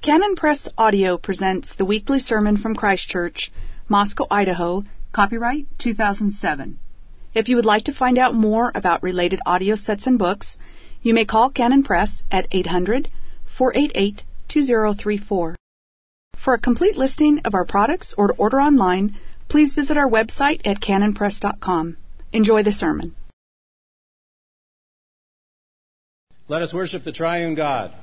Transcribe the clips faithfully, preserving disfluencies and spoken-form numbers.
Canon Press Audio presents the weekly sermon from Christ Church, Moscow, Idaho, copyright two thousand seven. If you would like to find out more about related audio sets and books, you may call Canon Press at eight hundred, four eight eight, two zero three four. For a complete listing of our products or to order online, please visit our website at canon press dot com. Enjoy the sermon. Let us worship the triune God.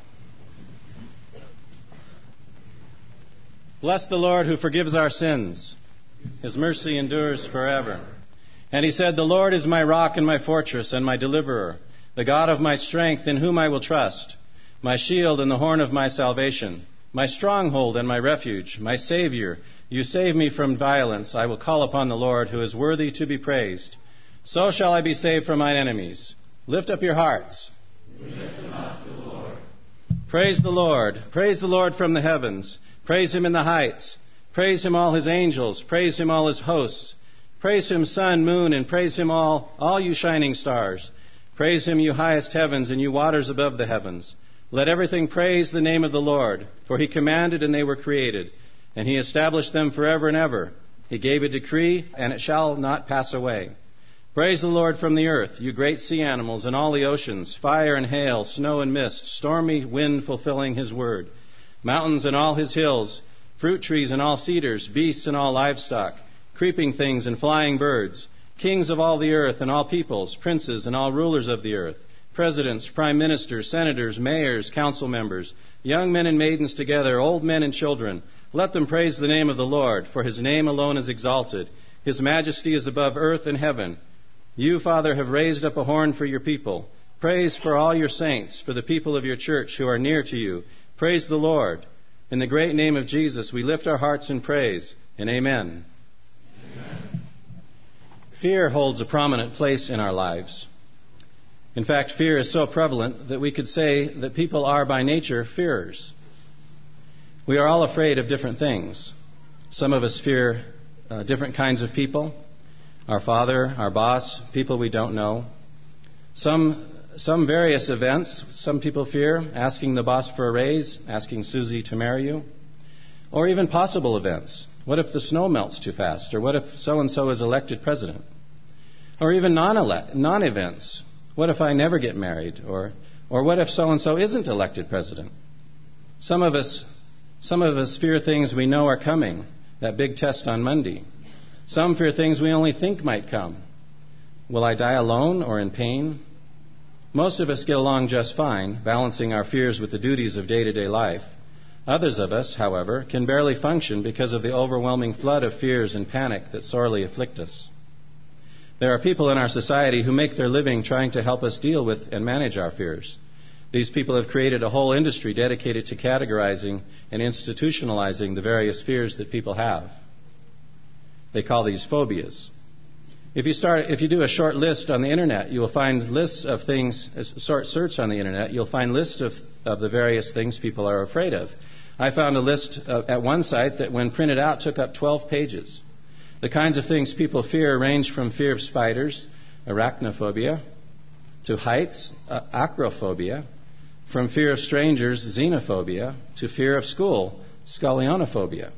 Bless the Lord who forgives our sins. His mercy endures forever. And he said, The Lord is my rock and my fortress and my deliverer, the God of my strength in whom I will trust, my shield and the horn of my salvation, my stronghold and my refuge, my Savior. You save me from violence. I will call upon the Lord who is worthy to be praised. So shall I be saved from mine enemies. Lift up your hearts. We lift them up to the Lord. Praise the Lord. Praise the Lord from the heavens. Praise him in the heights. Praise him, all his angels. Praise him, all his hosts. Praise him, sun, moon, and praise him, all, all you shining stars. Praise him, you highest heavens, and you waters above the heavens. Let everything praise the name of the Lord, for he commanded, and they were created, and he established them forever and ever. He gave a decree, and it shall not pass away. Praise the Lord from the earth, you great sea animals, and all the oceans, fire and hail, snow and mist, stormy wind fulfilling his word. Mountains and all his hills, fruit trees and all cedars, beasts and all livestock, creeping things and flying birds, kings of all the earth and all peoples, princes and all rulers of the earth, presidents, prime ministers, senators, mayors, council members, young men and maidens together, old men and children. Let them praise the name of the Lord, for his name alone is exalted. His majesty is above earth and heaven. You, Father, have raised up a horn for your people. Praise for all your saints, for the people of your church who are near to you. Praise the Lord. In the great name of Jesus, we lift our hearts in praise, and amen. Amen. Fear holds a prominent place in our lives. In fact, fear is so prevalent that we could say that people are by nature fearers. We are all afraid of different things. Some of us fear uh, different kinds of people. Our father, our boss, people we don't know. Some some various events. Some people fear asking the boss for a raise, asking Susie to marry you, or even possible events. What if the snow melts too fast? Or what if so-and-so is elected president? Or even non-elect, non-events. What if I never get married? Or or what if so-and-so isn't elected president? Some of us some of us fear things we know are coming, that big test on Monday. Some fear things we only think might come. Will I die alone or in pain? Most of us get along just fine, balancing our fears with the duties of day-to-day life. Others of us, however, can barely function because of the overwhelming flood of fears and panic that sorely afflict us. There are people in our society who make their living trying to help us deal with and manage our fears. These people have created a whole industry dedicated to categorizing and institutionalizing the various fears that people have. They call these phobias. If you start, if you do a short list on the internet, you will find lists of things. A short search on the internet, you'll find lists of, of the various things people are afraid of. I found a list uh, at one site that, when printed out, took up twelve pages. The kinds of things people fear range from fear of spiders, arachnophobia, to heights, uh, acrophobia, from fear of strangers, xenophobia, to fear of school, scolionophobia.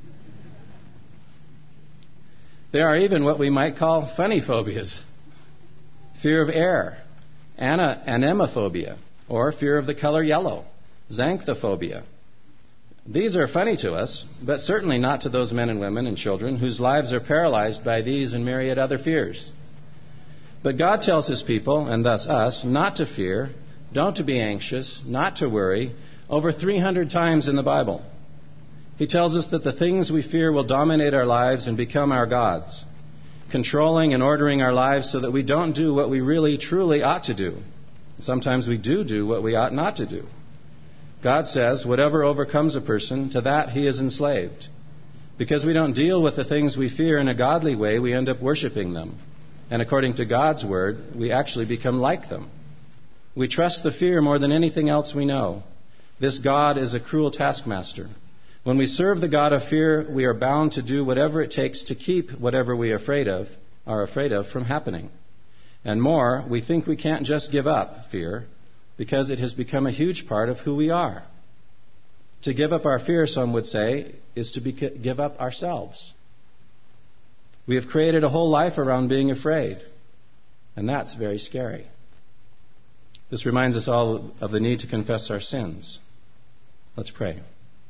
There are even what we might call funny phobias. Fear of air, ana- anemophobia, or fear of the color yellow, xanthophobiia. These are funny to us, but certainly not to those men and women and children whose lives are paralyzed by these and myriad other fears. But God tells his people, and thus us, not to fear, don't to be anxious, not to worry, over three hundred times in the Bible. He tells us that the things we fear will dominate our lives and become our gods, controlling and ordering our lives so that we don't do what we really, truly ought to do. Sometimes we do do what we ought not to do. God says, whatever overcomes a person, to that he is enslaved. Because we don't deal with the things we fear in a godly way, we end up worshiping them. And according to God's word, we actually become like them. We trust the fear more than anything else we know. This God is a cruel taskmaster. When we serve the God of fear, we are bound to do whatever it takes to keep whatever we are afraid of, are afraid of from happening. And more, we think we can't just give up fear because it has become a huge part of who we are. To give up our fear, some would say, is to be, give up ourselves. We have created a whole life around being afraid, and that's very scary. This reminds us all of the need to confess our sins. Let's pray.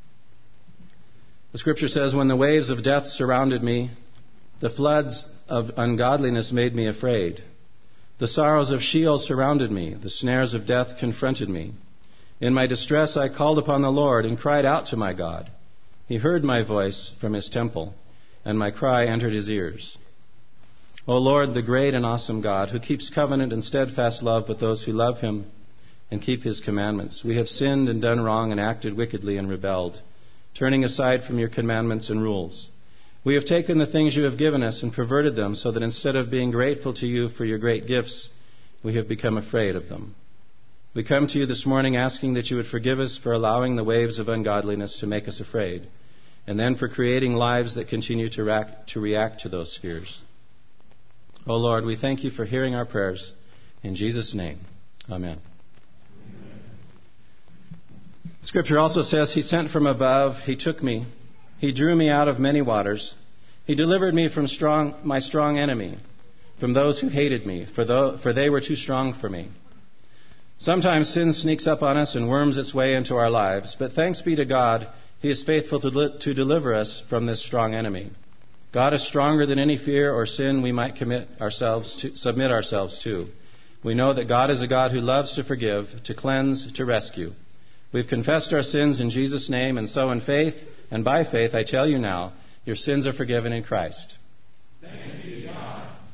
The Scripture says, when the waves of death surrounded me, the floods of ungodliness made me afraid. The sorrows of Sheol surrounded me. The snares of death confronted me. In my distress I called upon the Lord and cried out to my God. He heard my voice from his temple, and my cry entered his ears. O Lord, the great and awesome God, who keeps covenant and steadfast love with those who love him and keep his commandments, we have sinned and done wrong and acted wickedly and rebelled, turning aside from your commandments and rules. We have taken the things you have given us and perverted them, so that instead of being grateful to you for your great gifts, we have become afraid of them. We come to you this morning asking that you would forgive us for allowing the waves of ungodliness to make us afraid, and then for creating lives that continue to react to, react to those fears. O Lord, we thank you for hearing our prayers. In Jesus' name, amen. Amen. Scripture also says, he sent from above, he took me, he drew me out of many waters, he delivered me from strong, my strong enemy, from those who hated me, for, though, for they were too strong for me. Sometimes sin sneaks up on us and worms its way into our lives, but thanks be to God, he is faithful to, li- to deliver us from this strong enemy. God is stronger than any fear or sin we might commit ourselves to, submit ourselves to. We know that God is a God who loves to forgive, to cleanse, to rescue. We've confessed our sins in Jesus' name, and so in faith and by faith I tell you now, your sins are forgiven in Christ. Thanks be to God.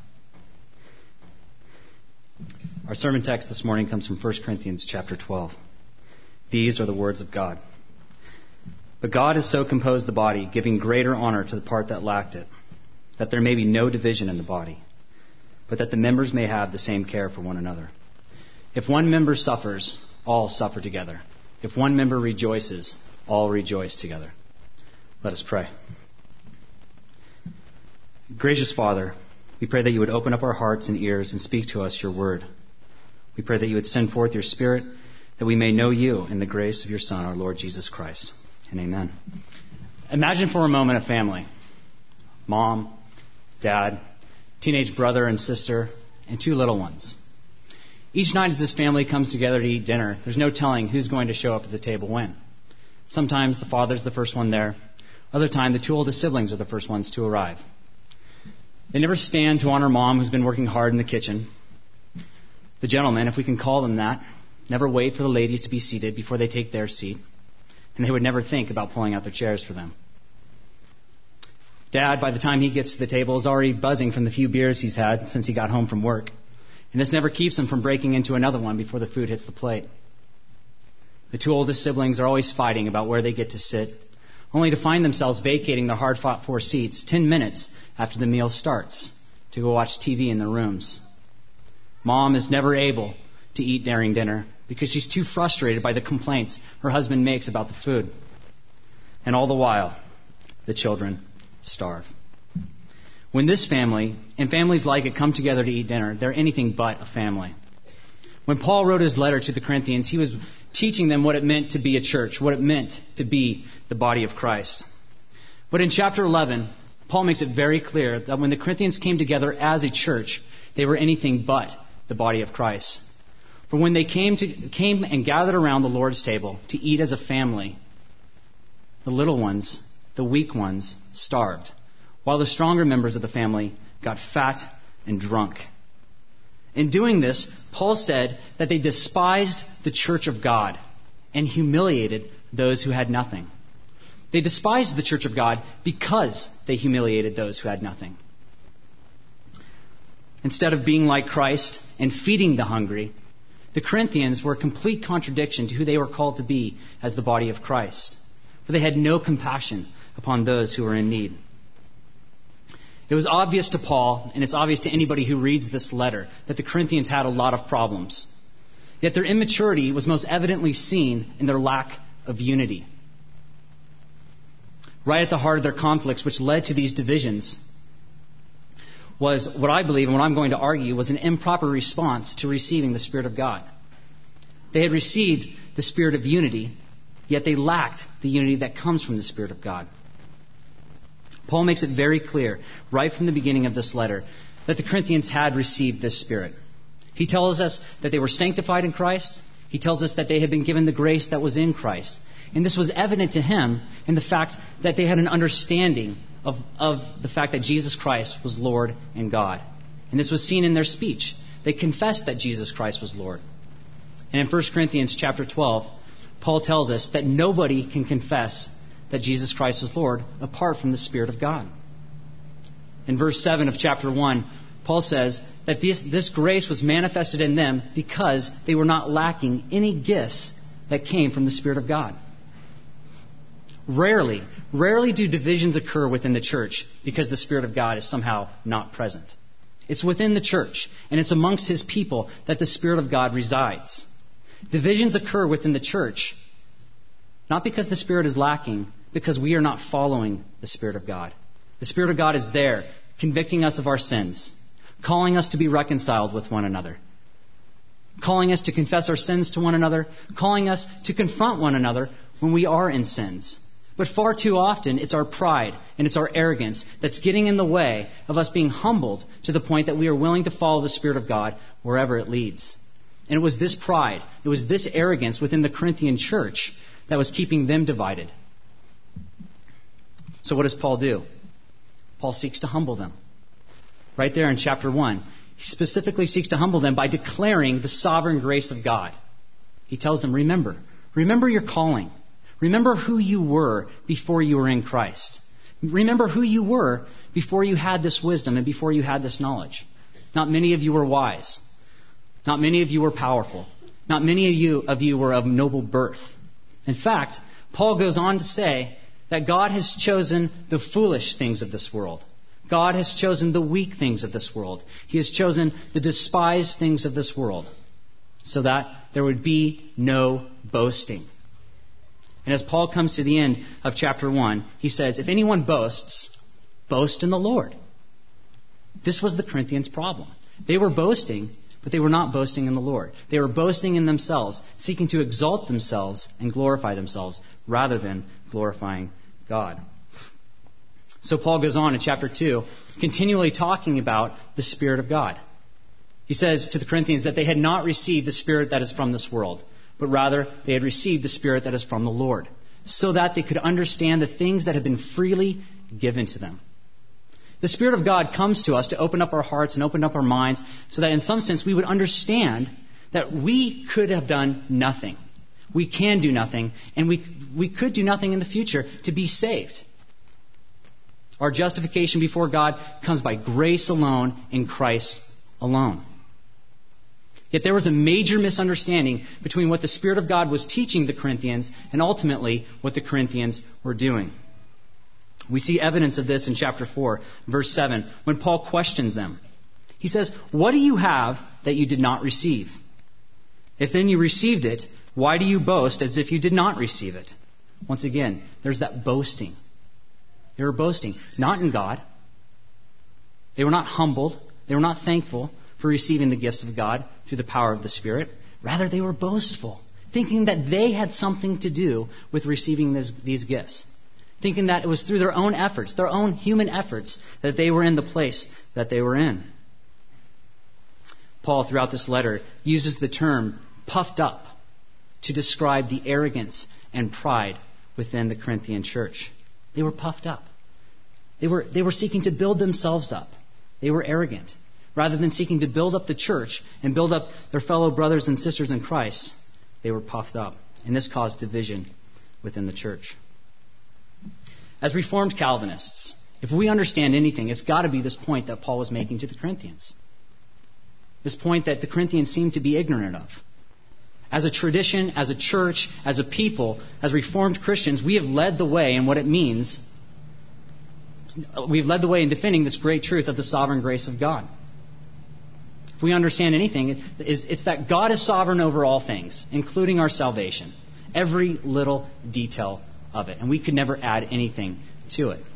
Our sermon text this morning comes from First Corinthians chapter twelve. These are the words of God. But God has so composed the body, giving greater honor to the part that lacked it, that there may be no division in the body, but that the members may have the same care for one another. If one member suffers, all suffer together. If one member rejoices, all rejoice together. Let us pray. Gracious Father, we pray that you would open up our hearts and ears and speak to us your word. We pray that you would send forth your Spirit, that we may know you in the grace of your Son, our Lord Jesus Christ. And amen. Imagine for a moment a family. Mom, dad, teenage brother and sister, and two little ones. Each night as this family comes together to eat dinner, there's no telling who's going to show up at the table when. Sometimes the father's the first one there. Other time, the two oldest siblings are the first ones to arrive. They never stand to honor mom, who's been working hard in the kitchen. The gentlemen, if we can call them that, never wait for the ladies to be seated before they take their seat. And they would never think about pulling out their chairs for them. Dad, by the time he gets to the table, is already buzzing from the few beers he's had since he got home from work. And this never keeps him from breaking into another one before the food hits the plate. The two oldest siblings are always fighting about where they get to sit, only to find themselves vacating their hard-fought-for seats ten minutes after the meal starts to go watch T V in their rooms. Mom is never able to eat during dinner because she's too frustrated by the complaints her husband makes about the food. And all the while, the children starve. When this family, and families like it, come together to eat dinner, they're anything but a family. When Paul wrote his letter to the Corinthians, he was teaching them what it meant to be a church, what it meant to be the body of Christ. But in chapter eleven, Paul makes it very clear that when the Corinthians came together as a church, they were anything but the body of Christ. For when they came to came and gathered around the Lord's table to eat as a family, the little ones, the weak ones, starved, while the stronger members of the family got fat and drunk. In doing this, Paul said that they despised the church of God and humiliated those who had nothing. They despised the church of God because they humiliated those who had nothing. Instead of being like Christ and feeding the hungry, the Corinthians were a complete contradiction to who they were called to be as the body of Christ. For they had no compassion upon those who were in need. It was obvious to Paul, and it's obvious to anybody who reads this letter, that the Corinthians had a lot of problems. Yet their immaturity was most evidently seen in their lack of unity. Right at the heart of their conflicts, which led to these divisions, was what I believe and what I'm going to argue was an improper response to receiving the Spirit of God. They had received the Spirit of unity, yet they lacked the unity that comes from the Spirit of God. Paul makes it very clear, right from the beginning of this letter, that the Corinthians had received this Spirit. He tells us that they were sanctified in Christ. He tells us that they had been given the grace that was in Christ. And this was evident to him in the fact that they had an understanding of, of the fact that Jesus Christ was Lord and God. And this was seen in their speech. They confessed that Jesus Christ was Lord. And in First Corinthians chapter twelve, Paul tells us that nobody can confess that Jesus Christ is Lord apart from the Spirit of God. In verse seven of chapter one, Paul says that this, this grace was manifested in them because they were not lacking any gifts that came from the Spirit of God. Rarely, rarely do divisions occur within the church because the Spirit of God is somehow not present. It's within the church, and it's amongst His people that the Spirit of God resides. Divisions occur within the church, not because the Spirit is lacking, because we are not following the Spirit of God. The Spirit of God is there, convicting us of our sins, calling us to be reconciled with one another, calling us to confess our sins to one another, calling us to confront one another when we are in sins. But far too often, it's our pride and it's our arrogance that's getting in the way of us being humbled to the point that we are willing to follow the Spirit of God wherever it leads. And it was this pride, it was this arrogance within the Corinthian church that was keeping them divided. So what does Paul do? Paul seeks to humble them. Right there in chapter one, he specifically seeks to humble them by declaring the sovereign grace of God. He tells them, remember, remember your calling. Remember who you were before you were in Christ. Remember who you were before you had this wisdom and before you had this knowledge. Not many of you were wise. Not many of you were powerful. Not many of you, of you were of noble birth. In fact, Paul goes on to say that God has chosen the foolish things of this world. God has chosen the weak things of this world. He has chosen the despised things of this world so that there would be no boasting. And as Paul comes to the end of chapter one, he says, if anyone boasts, boast in the Lord. This was the Corinthians' problem. They were boasting, but they were not boasting in the Lord. They were boasting in themselves, seeking to exalt themselves and glorify themselves rather than glorifying God. So Paul goes on in chapter two, continually talking about the Spirit of God. He says to the Corinthians that they had not received the Spirit that is from this world, but rather they had received the Spirit that is from the Lord, so that they could understand the things that have been freely given to them. The Spirit of God comes to us to open up our hearts and open up our minds so that in some sense we would understand that we could have done nothing. We can do nothing, and we, we could do nothing in the future to be saved. Our justification before God comes by grace alone in Christ alone. Yet there was a major misunderstanding between what the Spirit of God was teaching the Corinthians and ultimately what the Corinthians were doing. We see evidence of this in chapter four, verse seven, when Paul questions them. He says, what do you have that you did not receive? If then you received it, why do you boast as if you did not receive it? Once again, there's that boasting. They were boasting, not in God. They were not humbled. They were not thankful for receiving the gifts of God through the power of the Spirit. Rather, they were boastful, thinking that they had something to do with receiving this, these gifts, thinking that it was through their own efforts, their own human efforts, that they were in the place that they were in. Paul, throughout this letter, uses the term puffed up to describe the arrogance and pride within the Corinthian church. They were puffed up. They were, they were seeking to build themselves up. They were arrogant. Rather than seeking to build up the church and build up their fellow brothers and sisters in Christ, they were puffed up. And this caused division within the church. As Reformed Calvinists, if we understand anything, it's got to be this point that Paul was making to the Corinthians. This point that the Corinthians seemed to be ignorant of. As a tradition, as a church, as a people, as Reformed Christians, we have led the way in what it means. We've led the way in defending this great truth of the sovereign grace of God. If we understand anything, it's that God is sovereign over all things, including our salvation. Every little detail of it. And we could never add anything to it.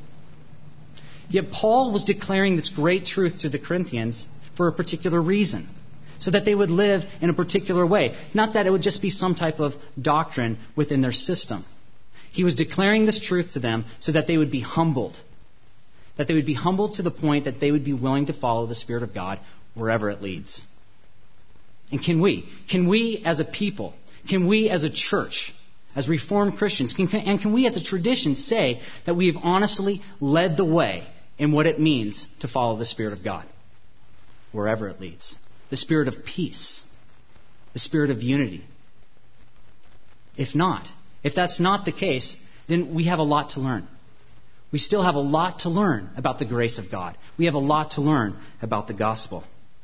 Yet Paul was declaring this great truth to the Corinthians for a particular reason. so that they would live in a particular way. Not that it would just be some type of doctrine within their system. He was declaring this truth to them so that they would be humbled. That they would be humbled to the point that they would be willing to follow the Spirit of God wherever it leads. And can we? Can we as a people, can we as a church, as Reformed Christians, can, and can we as a tradition say that we have honestly led the way in what it means to follow the Spirit of God wherever it leads? The Spirit of peace, the Spirit of unity. If not, if that's not the case, then we have a lot to learn. We still have a lot to learn about the grace of God. We have a lot to learn about the gospel.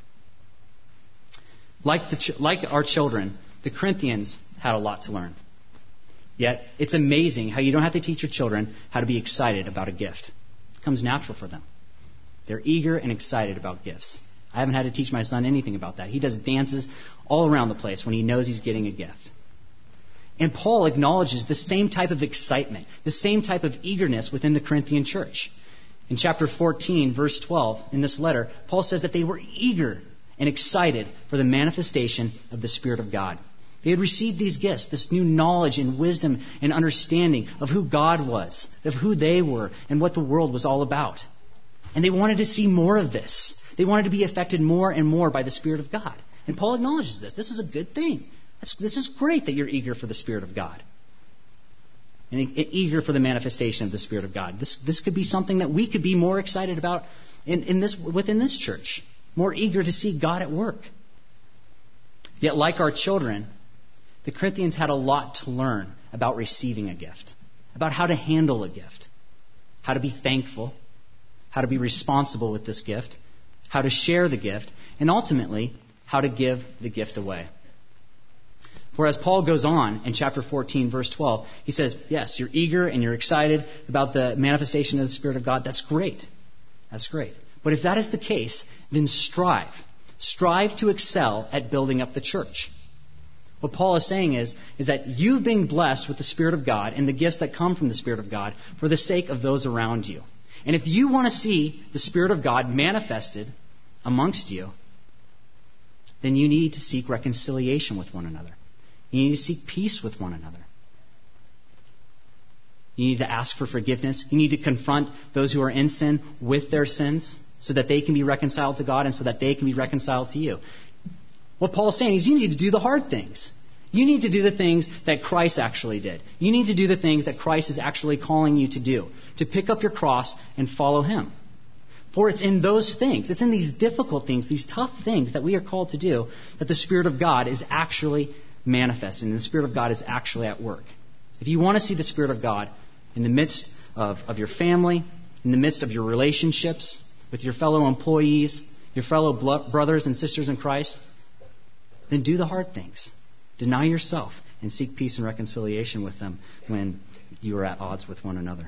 Like, the, like our children, the Corinthians had a lot to learn. Yet, it's amazing how you don't have to teach your children how to be excited about a gift. It comes natural for them. They're eager and excited about gifts. I haven't had to teach my son anything about that. He does dances all around the place when he knows he's getting a gift. And Paul acknowledges the same type of excitement, the same type of eagerness within the Corinthian church. In chapter fourteen, verse twelve, in this letter, Paul says that they were eager and excited for the manifestation of the Spirit of God. They had received these gifts, this new knowledge and wisdom and understanding of who God was, of who they were, and what the world was all about. And they wanted to see more of this. They wanted to be affected more and more by the Spirit of God. And Paul acknowledges this. This is a good thing. That's, this is great that you're eager for the Spirit of God. And e- eager for the manifestation of the Spirit of God. This, this could be something that we could be more excited about in, in this, within this church. More eager to see God at work. Yet like our children, the Corinthians had a lot to learn about receiving a gift. About how to handle a gift. How to be thankful. How to be responsible with this gift. How to share the gift. And ultimately, how to give the gift away. For as Paul goes on in chapter fourteen, verse twelve, he says, yes, you're eager and you're excited about the manifestation of the Spirit of God. That's great. That's great. But if that is the case, then strive. Strive to excel at building up the church. What Paul is saying is, is that you've been blessed with the Spirit of God and the gifts that come from the Spirit of God for the sake of those around you. And if you want to see the Spirit of God manifested amongst you, then you need to seek reconciliation with one another. You need to seek peace with one another. You need to ask for forgiveness. You need to confront those who are in sin with their sins so that they can be reconciled to God and so that they can be reconciled to you. What Paul is saying is you need to do the hard things. You need to do the things that Christ actually did. You need to do the things that Christ is actually calling you to do. To pick up your cross and follow Him. For it's in those things, it's in these difficult things, these tough things that we are called to do, that the Spirit of God is actually manifesting. And the Spirit of God is actually at work. If you want to see the Spirit of God in the midst of, of your family, in the midst of your relationships, with your fellow employees, your fellow blo- brothers and sisters in Christ, then do the hard things. Deny yourself and seek peace and reconciliation with them when you are at odds with one another.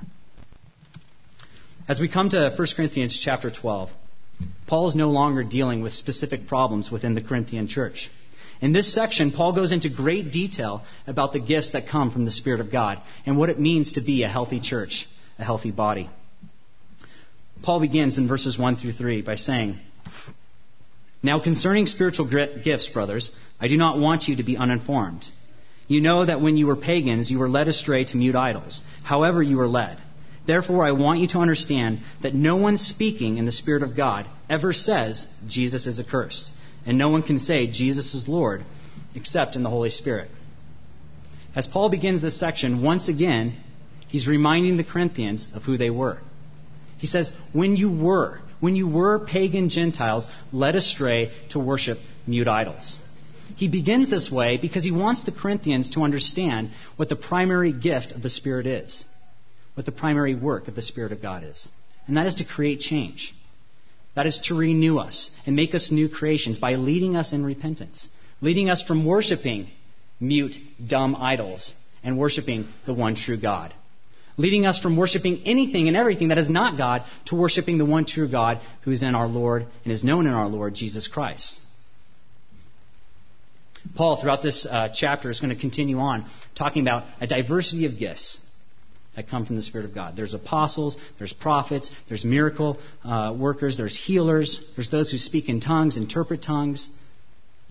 As we come to First Corinthians chapter twelve, Paul is no longer dealing with specific problems within the Corinthian church. In this section, Paul goes into great detail about the gifts that come from the Spirit of God and what it means to be a healthy church, a healthy body. Paul begins in verses one through three by saying, "Now concerning spiritual gifts, brothers, I do not want you to be uninformed. You know that when you were pagans, you were led astray to mute idols, however you were led. Therefore, I want you to understand that no one speaking in the Spirit of God ever says Jesus is accursed. And no one can say Jesus is Lord except in the Holy Spirit." As Paul begins this section, once again, he's reminding the Corinthians of who they were. He says, when you were, when you were pagan Gentiles led astray to worship mute idols. He begins this way because he wants the Corinthians to understand what the primary gift of the Spirit is, what the primary work of the Spirit of God is. And that is to create change. That is to renew us and make us new creations by leading us in repentance. Leading us from worshiping mute, dumb idols and worshiping the one true God. Leading us from worshiping anything and everything that is not God to worshiping the one true God who is in our Lord and is known in our Lord Jesus Christ. Paul, throughout this uh, chapter, is going to continue on talking about a diversity of gifts that come from the Spirit of God. There's apostles, there's prophets, there's miracle uh, workers, there's healers, there's those who speak in tongues, interpret tongues.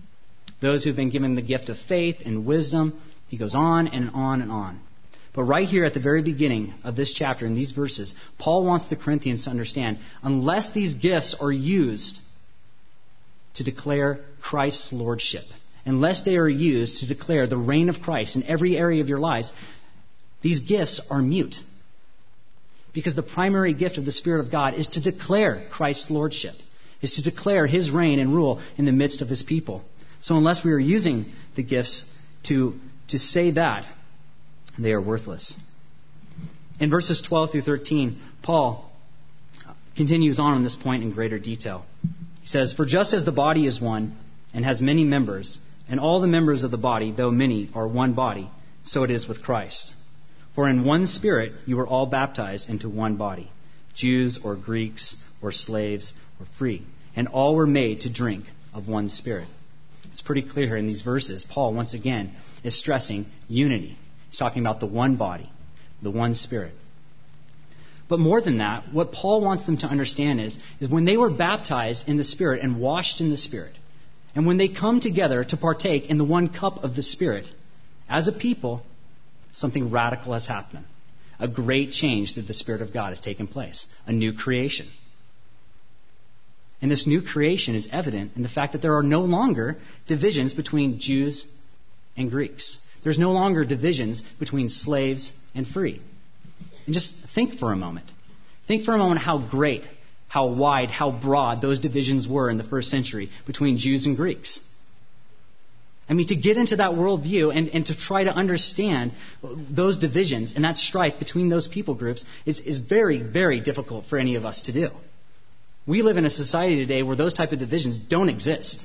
those who've been given the gift of faith and wisdom. He goes on and on and on. But right here at the very beginning of this chapter, in these verses, Paul wants the Corinthians to understand, unless these gifts are used to declare Christ's lordship, unless they are used to declare the reign of Christ in every area of your lives, these gifts are mute. Because the primary gift of the Spirit of God is to declare Christ's lordship, is to declare his reign and rule in the midst of his people. So unless we are using the gifts to, to say that, they are worthless. In verses twelve through thirteen, Paul continues on on this point in greater detail. He says, "For just as the body is one and has many members, and all the members of the body, though many, are one body, so it is with Christ. For in one Spirit you were all baptized into one body, Jews or Greeks or slaves or free, and all were made to drink of one Spirit." It's pretty clear here in these verses. Paul, once again, is stressing unity. He's talking about the one body, the one Spirit. But more than that, what Paul wants them to understand is, is when they were baptized in the Spirit and washed in the Spirit, and when they come together to partake in the one cup of the Spirit, as a people, something radical has happened. A great change through the Spirit of God has taken place. A new creation. And this new creation is evident in the fact that there are no longer divisions between Jews and Greeks. There's no longer divisions between slaves and free. And just think for a moment. Think for a moment how great, how wide, how broad those divisions were in the first century between Jews and Greeks. I mean, to get into that worldview and, and to try to understand those divisions and that strife between those people groups is, is very, very difficult for any of us to do. We live in a society today where those type of divisions don't exist.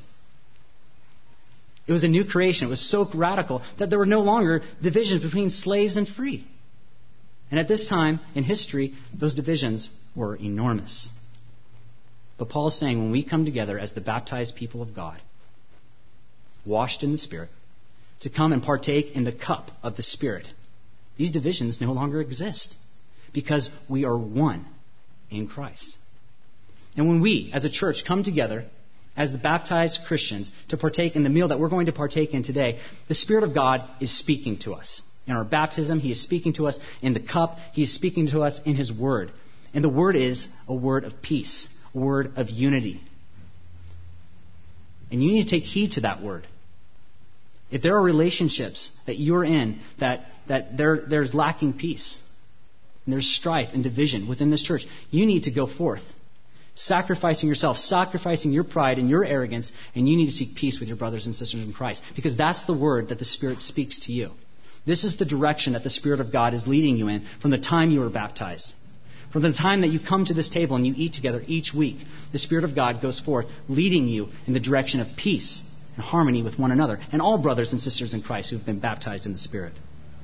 It was a new creation. It was so radical that there were no longer divisions between slaves and free. And at this time in history, those divisions were enormous. But Paul is saying when we come together as the baptized people of God, washed in the Spirit, to come and partake in the cup of the Spirit, these divisions no longer exist because we are one in Christ. And when we, as a church, come together as the baptized Christians to partake in the meal that we're going to partake in today, the Spirit of God is speaking to us. In our baptism, He is speaking to us in the cup. He is speaking to us in His Word. And the Word is a word of peace, a word of unity. And you need to take heed to that word. If there are relationships that you're in that, that there, there's lacking peace, and there's strife and division within this church, you need to go forth, sacrificing yourself, sacrificing your pride and your arrogance, and you need to seek peace with your brothers and sisters in Christ, because that's the word that the Spirit speaks to you. This is the direction that the Spirit of God is leading you in from the time you were baptized. From the time that you come to this table and you eat together each week, the Spirit of God goes forth, leading you in the direction of peace and harmony with one another, and all brothers and sisters in Christ who have been baptized in the Spirit.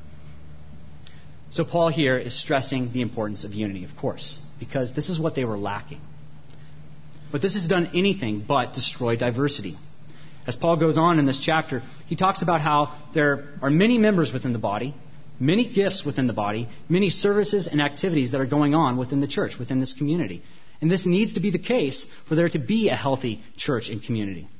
So Paul here is stressing the importance of unity, of course, because this is what they were lacking. But this has done anything but destroy diversity. As Paul goes on in this chapter, he talks about how there are many members within the body, many gifts within the body, many services and activities that are going on within the church, within this community. And this needs to be the case for there to be a healthy church and community.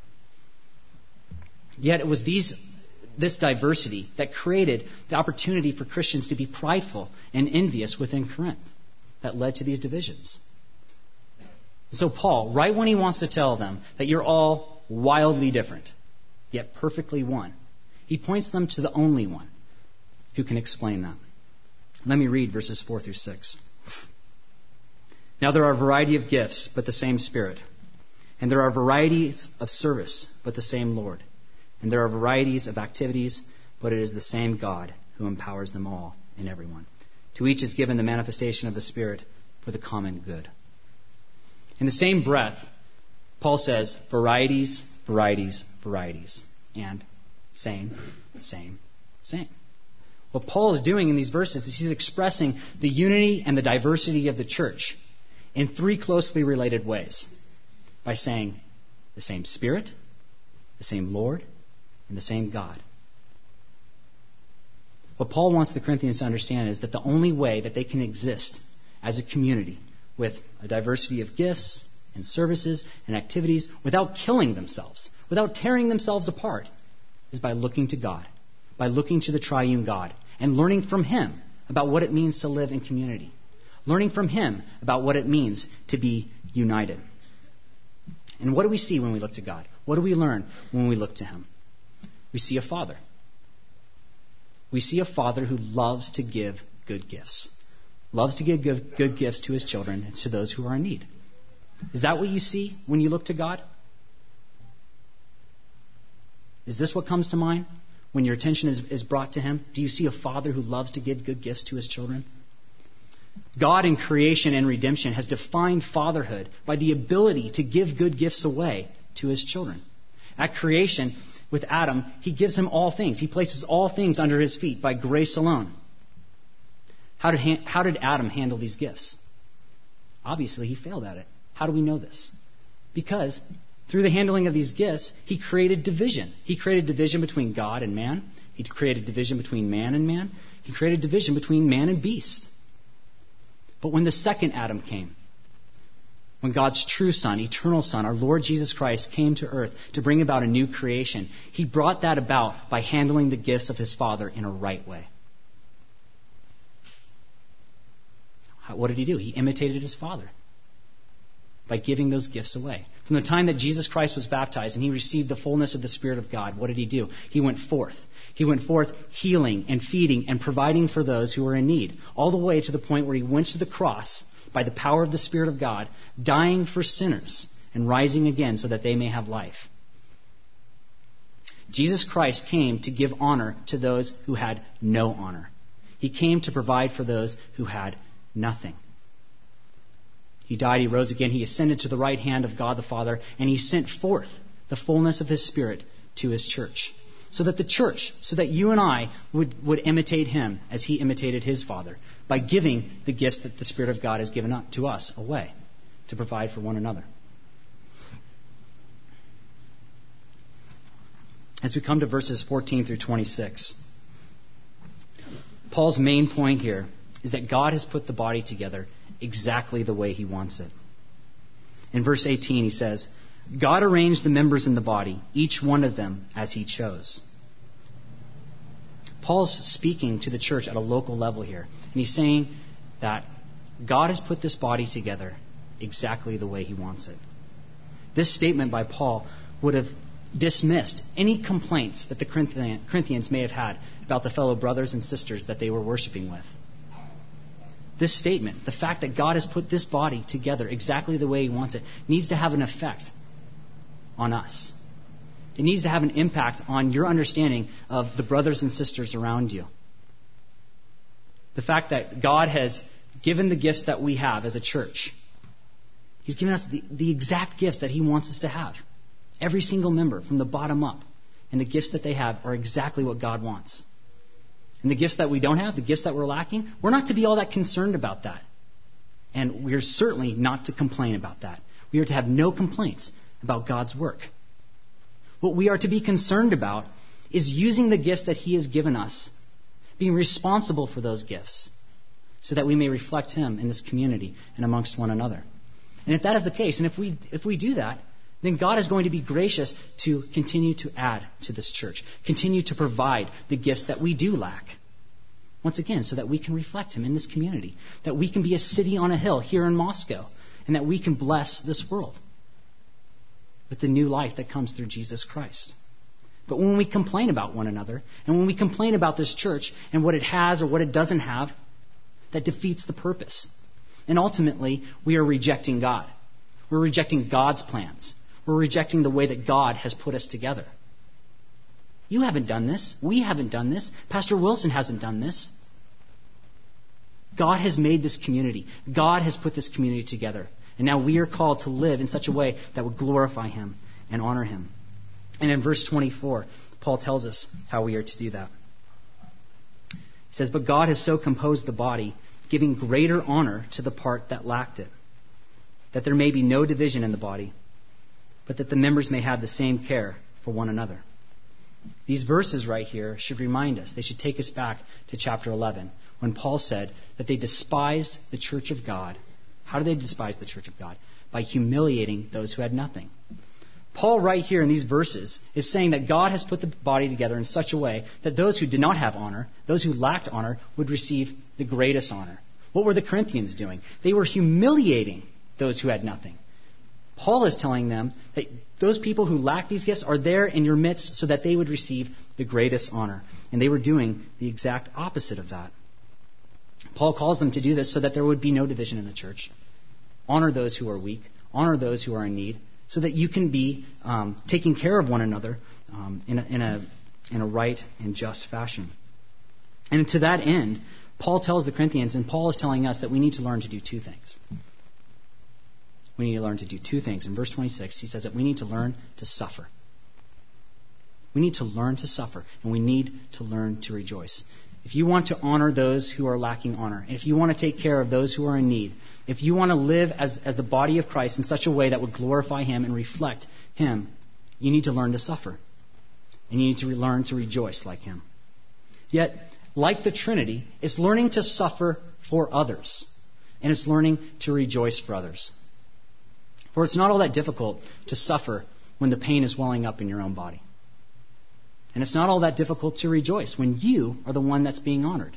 Yet it was these, this diversity that created the opportunity for Christians to be prideful and envious within Corinth that led to these divisions. So Paul, right when he wants to tell them that you're all wildly different, yet perfectly one, he points them to the only one who can explain that. Let me read verses four through six. Now there are a variety of gifts, but the same Spirit. And there are varieties of service, but the same Lord. And there are varieties of activities, but it is the same God who empowers them all in everyone. To each is given the manifestation of the Spirit for the common good. In the same breath, Paul says, varieties, varieties, varieties, and same, same, same. What Paul is doing in these verses is he's expressing the unity and the diversity of the church in three closely related ways by saying the same Spirit, the same Lord, and the same God. What Paul wants the Corinthians to understand is that the only way that they can exist as a community with a diversity of gifts and services and activities without killing themselves, without tearing themselves apart, is by looking to God, by looking to the triune God and learning from Him about what it means to live in community, learning from Him about what it means to be united. And what do we see when we look to God? What do we learn when we look to Him? We see a Father. We see a Father who loves to give good gifts, loves to give good, good gifts to His children and to those who are in need. Is that what you see when you look to God? Is this what comes to mind when your attention is, is brought to Him? Do you see a Father who loves to give good gifts to His children? God in creation and redemption has defined fatherhood by the ability to give good gifts away to His children. At creation, with Adam, He gives him all things. He places all things under his feet by grace alone. How did, how did Adam handle these gifts? Obviously, he failed at it. How do we know this? Because through the handling of these gifts, he created division. He created division between God and man. He created division between man and man. He created division between man and beast. But when the second Adam came, when God's true Son, eternal Son, our Lord Jesus Christ came to earth to bring about a new creation, He brought that about by handling the gifts of His Father in a right way. What did He do? He imitated His Father by giving those gifts away. From the time that Jesus Christ was baptized and He received the fullness of the Spirit of God, what did He do? He went forth. He went forth healing and feeding and providing for those who were in need, all the way to the point where He went to the cross by the power of the Spirit of God, dying for sinners and rising again so that they may have life. Jesus Christ came to give honor to those who had no honor. He came to provide for those who had nothing. He died, He rose again, He ascended to the right hand of God the Father, and He sent forth the fullness of His Spirit to His church. So that the church, so that you and I would, would imitate Him as He imitated His Father, by giving the gifts that the Spirit of God has given up to us away to provide for one another. As we come to verses fourteen through twenty-six, Paul's main point here is that God has put the body together exactly the way He wants it. In verse eighteen, he says, God arranged the members in the body, each one of them as He chose. Paul's speaking to the church at a local level here, and he's saying that God has put this body together exactly the way He wants it. This statement by Paul would have dismissed any complaints that the Corinthians may have had about the fellow brothers and sisters that they were worshiping with. This statement, the fact that God has put this body together exactly the way He wants it, needs to have an effect on us. It needs to have an impact on your understanding of the brothers and sisters around you. The fact that God has given the gifts that we have as a church. He's given us the, the exact gifts that He wants us to have. Every single member from the bottom up. And the gifts that they have are exactly what God wants. And the gifts that we don't have, the gifts that we're lacking, we're not to be all that concerned about that. And we're certainly not to complain about that. We are to have no complaints about God's work. What we are to be concerned about is using the gifts that He has given us, being responsible for those gifts, so that we may reflect Him in this community and amongst one another. And if that is the case, and if we if we do that, then God is going to be gracious to continue to add to this church, continue to provide the gifts that we do lack. Once again, so that we can reflect Him in this community, that we can be a city on a hill here in Moscow, and that we can bless this world with the new life that comes through Jesus Christ. But when we complain about one another, and when we complain about this church and what it has or what it doesn't have, that defeats the purpose. And ultimately, we are rejecting God. We're rejecting God's plans. We're rejecting the way that God has put us together. You haven't done this. We haven't done this. Pastor Wilson hasn't done this. God has made this community. God has put this community together. And now we are called to live in such a way that would glorify Him and honor Him. And in verse twenty-four, Paul tells us how we are to do that. He says, but God has so composed the body, giving greater honor to the part that lacked it, that there may be no division in the body, but that the members may have the same care for one another. These verses right here should remind us, they should take us back to chapter eleven, when Paul said that they despised the church of God. How do they despise the church of God? by humiliating those who had nothing. Paul, right here in these verses, is saying that God has put the body together in such a way that those who did not have honor, those who lacked honor, would receive the greatest honor. What were the Corinthians doing? They were humiliating those who had nothing. Paul is telling them that those people who lack these gifts are there in your midst so that they would receive the greatest honor. And they were doing the exact opposite of that. Paul calls them to do this so that there would be no division in the church. Honor those who are weak. Honor those who are in need, so that you can be um, taking care of one another um, in, a, in, a, in a right and just fashion. And to that end, Paul tells the Corinthians, and Paul is telling us, that we need to learn to do two things. We need to learn to do two things. In verse twenty-six, he says that we need to learn to suffer. We need to learn to suffer, and we need to learn to rejoice. If you want to honor those who are lacking honor, and if you want to take care of those who are in need, if you want to live as, as the body of Christ in such a way that would glorify Him and reflect Him, you need to learn to suffer. And you need to learn to rejoice like Him. Yet, like the Trinity, it's learning to suffer for others. And it's learning to rejoice for others. For it's not all that difficult to suffer when the pain is welling up in your own body. And it's not all that difficult to rejoice when you are the one that's being honored.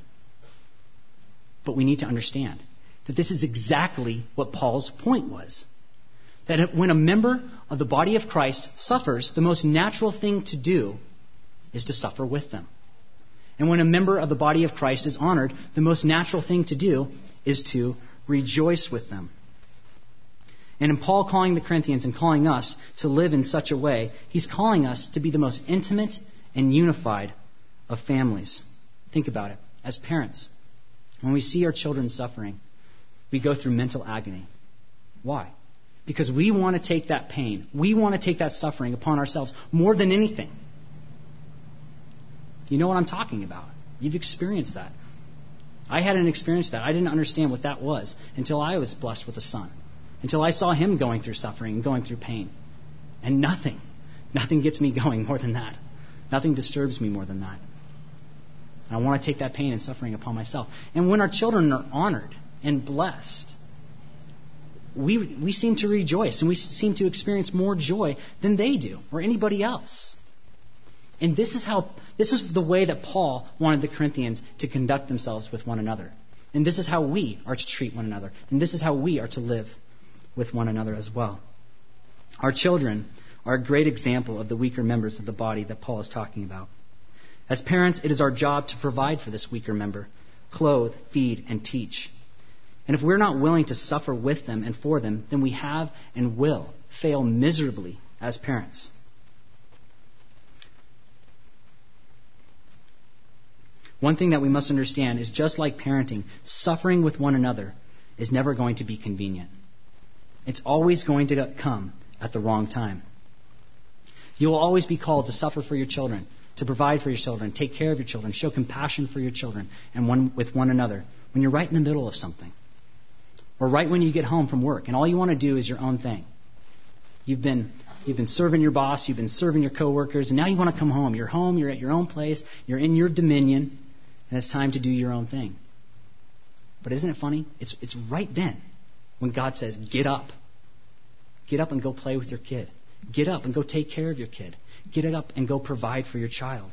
But we need to understand that this is exactly what Paul's point was. That when a member of the body of Christ suffers, the most natural thing to do is to suffer with them. And when a member of the body of Christ is honored, the most natural thing to do is to rejoice with them. And in Paul calling the Corinthians and calling us to live in such a way, he's calling us to be the most intimate and unified of families. Think about it. As parents, when we see our children suffering, we go through mental agony. Why? Because we want to take that pain, we want to take that suffering upon ourselves more than anything. You know what I'm talking about. You've experienced that. I hadn't experienced that. I didn't understand what that was until I was blessed with a son. Until I saw him going through suffering and going through pain. And nothing, nothing gets me going more than that. Nothing disturbs me more than that. And I want to take that pain and suffering upon myself. And when our children are honored and blessed, we we seem to rejoice and we seem to experience more joy than they do or anybody else. And this is how this is the way that Paul wanted the Corinthians to conduct themselves with one another. And this is how we are to treat one another. And this is how we are to live with one another as well. Our children are a great example of the weaker members of the body that Paul is talking about. As parents, it is our job to provide for this weaker member, clothe, feed, and teach. And if we're not willing to suffer with them and for them, then we have and will fail miserably as parents. One thing that we must understand is just like parenting, suffering with one another is never going to be convenient. It's always going to come at the wrong time. You will always be called to suffer for your children, to provide for your children, take care of your children, show compassion for your children and one with one another when you're right in the middle of something. Or right when you get home from work and all you want to do is your own thing. You've been you've been serving your boss, you've been serving your coworkers, and now you want to come home. You're home, you're at your own place, you're in your dominion, and it's time to do your own thing. But isn't it funny? It's it's right then when God says, get up. Get up and go play with your kid. Get up and go take care of your kid. Get it up and go provide for your child.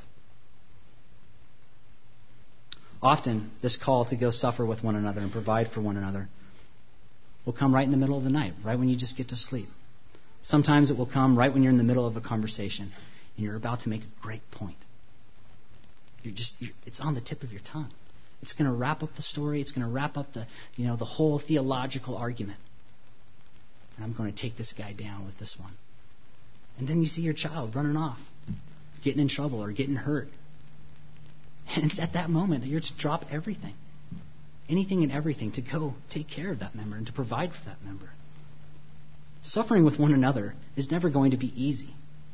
Often, this call to go suffer with one another and provide for one another will come right in the middle of the night, right when you just get to sleep. Sometimes it will come right when you're in the middle of a conversation and you're about to make a great point. You're just, you're, it's on the tip of your tongue. It's going to wrap up the story. It's going to wrap up the, you know, the whole theological argument. And I'm going to take this guy down with this one. And then you see your child running off, getting in trouble or getting hurt. And it's at that moment that you're to drop everything. Anything and everything to go take care of that member and to provide for that member. Suffering with one another is never going to be easy.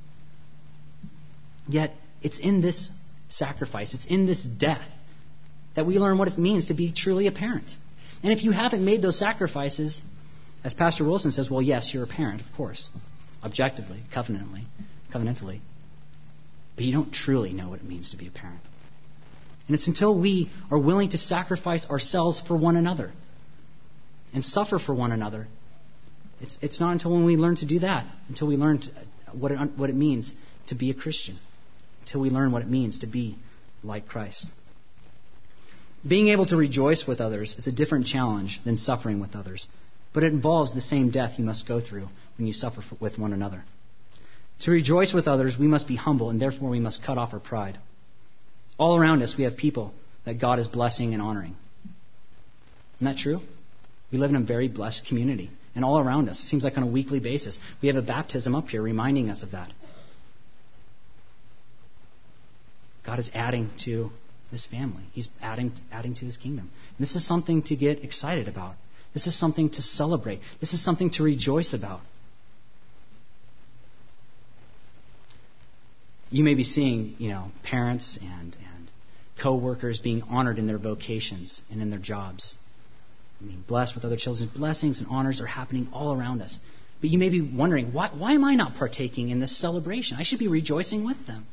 Yet, it's in this sacrifice, it's in this death that we learn what it means to be truly a parent. And if you haven't made those sacrifices, as Pastor Wilson says, well, yes, you're a parent, of course, objectively, covenantally, covenantally, but you don't truly know what it means to be a parent. And it's until we are willing to sacrifice ourselves for one another and suffer for one another It's, it's not until when we learn to do that, until we learn to, what, it, what it means to be a Christian, until we learn what it means to be like Christ. Being able to rejoice with others is a different challenge than suffering with others, but it involves the same death you must go through when you suffer for, with one another. To rejoice with others, we must be humble, and therefore we must cut off our pride. All around us, we have people that God is blessing and honoring. Isn't that true? We live in a very blessed community. And all around us, it seems like on a weekly basis, we have a baptism up here reminding us of that. God is adding to this family. He's adding, adding to his kingdom. And this is something to get excited about. This is something to celebrate. This is something to rejoice about. You may be seeing, you know, parents and, and co-workers being honored in their vocations and in their jobs. I mean, blessed with other children's blessings and honors are happening all around us. But you may be wondering, why, why am I not partaking in this celebration? I should be rejoicing with them.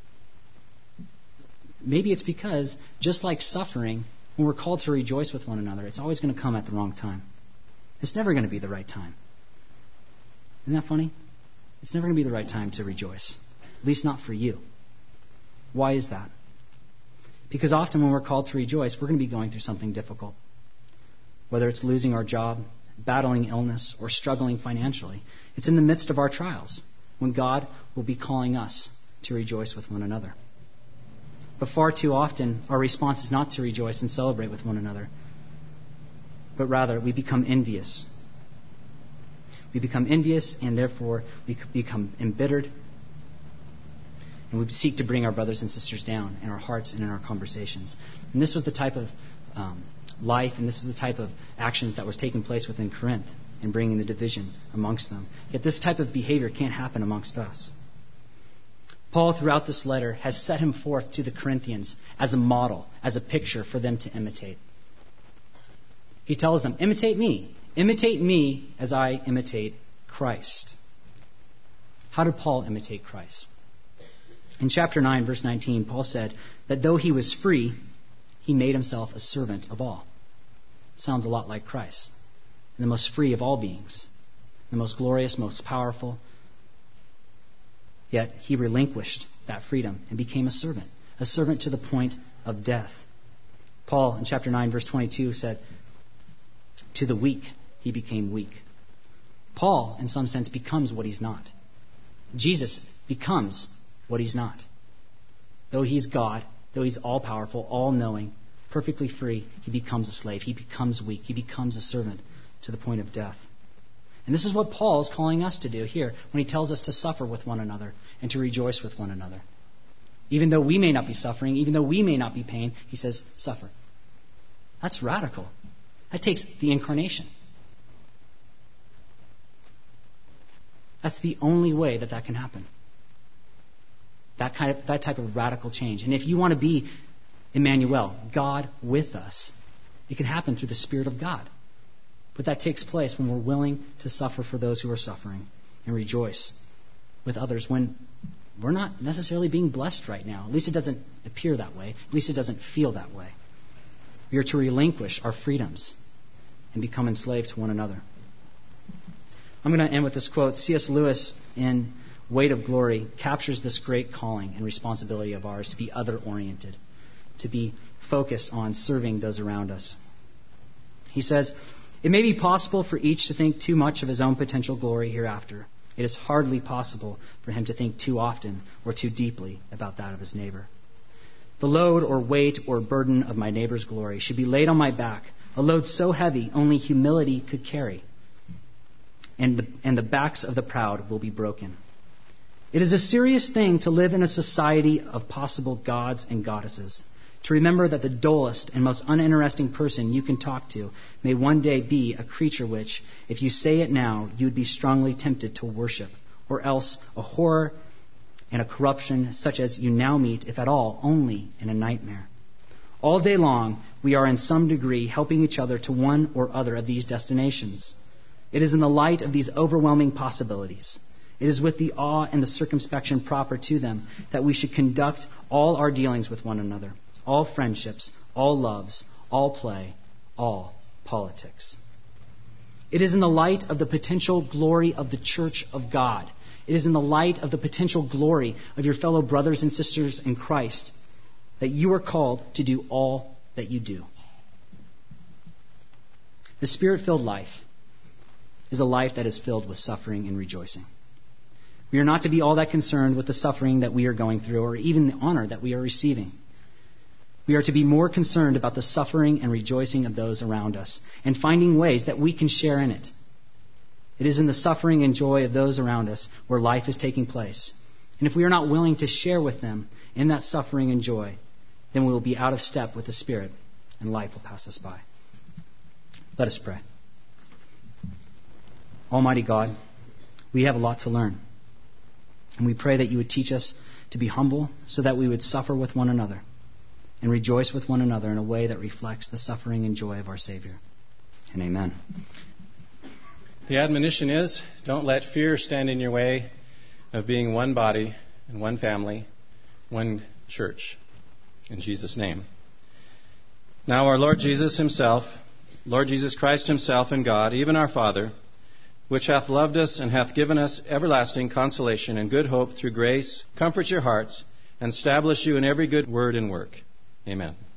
Maybe it's because, just like suffering, when we're called to rejoice with one another, it's always going to come at the wrong time. It's never going to be the right time. Isn't that funny? It's never going to be the right time to rejoice. At least not for you. Why is that? Because often when we're called to rejoice, we're going to be going through something difficult. Whether it's losing our job, battling illness, or struggling financially. It's in the midst of our trials when God will be calling us to rejoice with one another. But far too often, our response is not to rejoice and celebrate with one another, but rather we become envious. We become envious, and therefore we become embittered, and we seek to bring our brothers and sisters down in our hearts and in our conversations. And this was the type of um, life, and this was the type of actions that was taking place within Corinth and bringing the division amongst them. Yet this type of behavior can't happen amongst us. Paul, throughout this letter, has set him forth to the Corinthians as a model, as a picture for them to imitate. He tells them, imitate me. Imitate me as I imitate Christ. How did Paul imitate Christ? In chapter nine, verse nineteen, Paul said that though he was free, he made himself a servant of all. Sounds a lot like Christ. The most free of all beings. The most glorious, most powerful. Yet he relinquished that freedom and became a servant. A servant to the point of death. Paul, in chapter nine, verse twenty-two, said, to the weak, he became weak. Paul, in some sense, becomes what he's not. Jesus becomes what he's not. Though he's God, though he's all-powerful, all-knowing, perfectly free, he becomes a slave. He becomes weak. He becomes a servant to the point of death. And this is what Paul is calling us to do here when he tells us to suffer with one another and to rejoice with one another. Even though we may not be suffering, even though we may not be pain, he says, suffer. That's radical. That takes the incarnation. That's the only way that that can happen. That kind of that type of radical change. And if you want to be Emmanuel, God with us, it can happen through the Spirit of God. But that takes place when we're willing to suffer for those who are suffering and rejoice with others when we're not necessarily being blessed right now. At least it doesn't appear that way. At least it doesn't feel that way. We are to relinquish our freedoms and become enslaved to one another. I'm going to end with this quote. C S Lewis, in Weight of Glory, captures this great calling and responsibility of ours to be other-oriented, to be focused on serving those around us. He says, it may be possible for each to think too much of his own potential glory hereafter. It is hardly possible for him to think too often or too deeply about that of his neighbor. The load or weight or burden of my neighbor's glory should be laid on my back, a load so heavy only humility could carry, and the, and the backs of the proud will be broken. It is a serious thing to live in a society of possible gods and goddesses, to remember that the dullest and most uninteresting person you can talk to may one day be a creature which, if you say it now, you would be strongly tempted to worship, or else a horror and a corruption such as you now meet, if at all, only in a nightmare. All day long, we are in some degree helping each other to one or other of these destinations. It is in the light of these overwhelming possibilities, it is with the awe and the circumspection proper to them, that we should conduct all our dealings with one another, all friendships, all loves, all play, all politics. It is in the light of the potential glory of the church of God. It is in the light of the potential glory of your fellow brothers and sisters in Christ that you are called to do all that you do. The Spirit-filled life is a life that is filled with suffering and rejoicing. We are not to be all that concerned with the suffering that we are going through or even the honor that we are receiving. We are to be more concerned about the suffering and rejoicing of those around us and finding ways that we can share in it. It is in the suffering and joy of those around us where life is taking place. And if we are not willing to share with them in that suffering and joy, then we will be out of step with the Spirit and life will pass us by. Let us pray. Almighty God, we have a lot to learn. And we pray that you would teach us to be humble so that we would suffer with one another and rejoice with one another in a way that reflects the suffering and joy of our Savior. And amen. The admonition is, don't let fear stand in your way of being one body and one family, one church. In Jesus' name. Now our Lord Jesus himself, Lord Jesus Christ himself and God, even our Father, which hath loved us and hath given us everlasting consolation and good hope through grace, comfort your hearts and establish you in every good word and work. Amen.